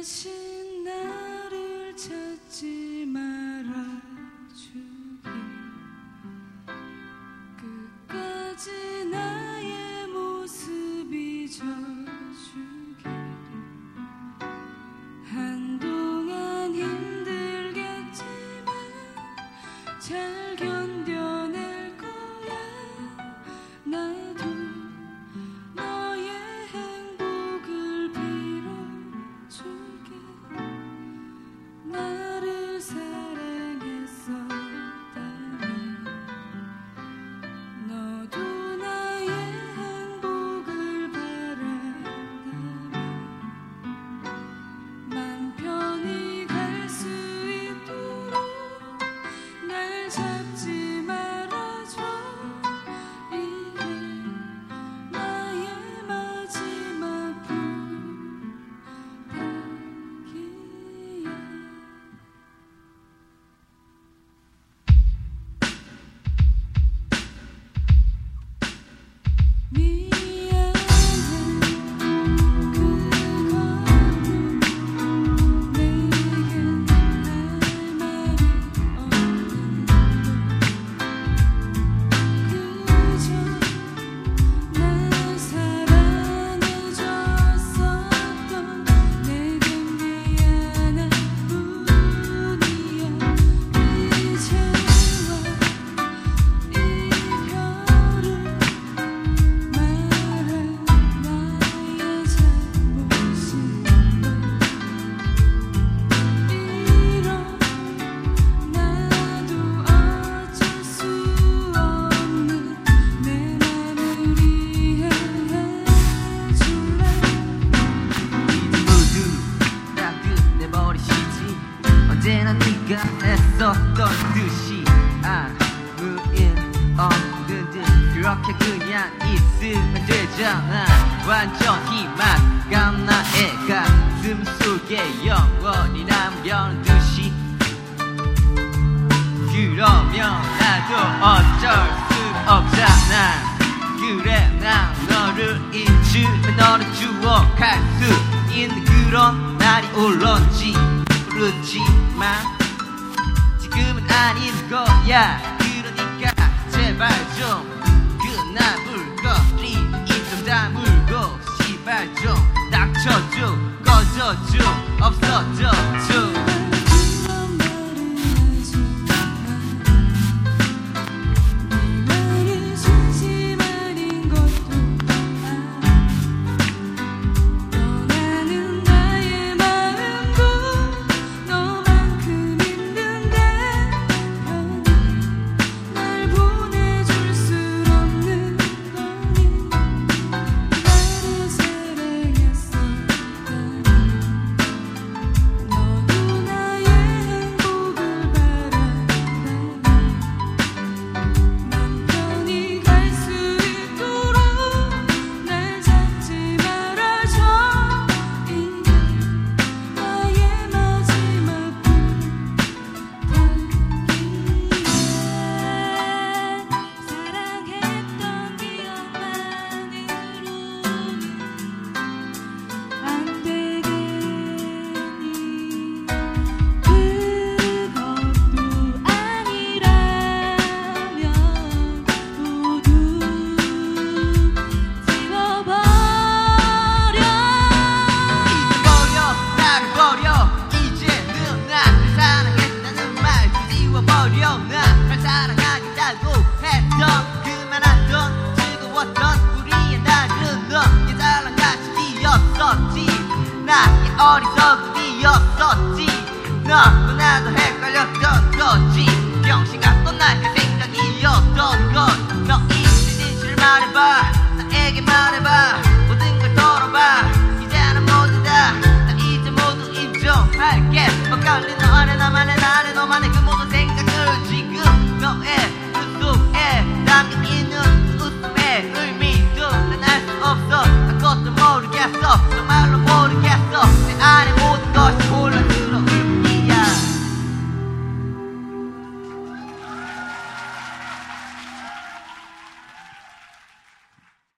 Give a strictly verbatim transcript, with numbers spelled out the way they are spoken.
다시 나를 찾지 말아주길 끝까지 나의 모습 잊어주길 한동안 힘들겠지만 잘 견뎌낼 거야 나도 너의 행복을 빌어줄게 나를 사랑했었다면 너도 나의 행복을 바란다면 맘 편히 갈 수 있도록 날 잡지 말아줘 이게 나의 마지막 부탁이야 미안해 그것도 내겐 할 말이 없는데 그저 날 사랑해줬었던 내겐 미안할 뿐이야 이제와 이별을 말할 나의 잘못인데 이런 나도 어쩔 수 없는 내 맘을 이해해줄래 이제 모두 다 끝내버리시지 언제나 네가 했었던 듯이 아무 일 없는 듯 그렇게 그냥 있으면 되잖아 완전히 막간 나의 가슴 속에 영원히 남겨놓은 듯이 그러면 나도 어쩔 수 없잖아 그래 난 너를 잊으면 너를 추억할 수 있는 그런 날이 올런지 모르지만 지금은 아닌 거야 그러니까 제발 좀 그나물거리 입 좀 다물고 시발 좀 닥쳐줘 꺼져줘 없어져 줘 그런 말을 하지 마 네 말이 진심 아닌 것도 알아 떠나는 나의 마음도 너만큼 있는데 편히 날 보내줄 순 없는 거니 나를 사랑했었다면 너도 나의 행복을 바란다면 맘 편히 갈 수 있도록 날 잡지 말아줘 이게 나의 마지막 부탁이야 사랑했던 기억만으로는 안 되겠니 그것도 아니라면 모두 지워버려 잊어버려 나를 버려 이제는 나를 사랑했다는 말 지워버려 나를 사랑하겠다고 했던 그만하던 즐거웠던 우리의 날은 너의 사랑같이 뛰었었지 나의 어리석음이었었지 너도 나도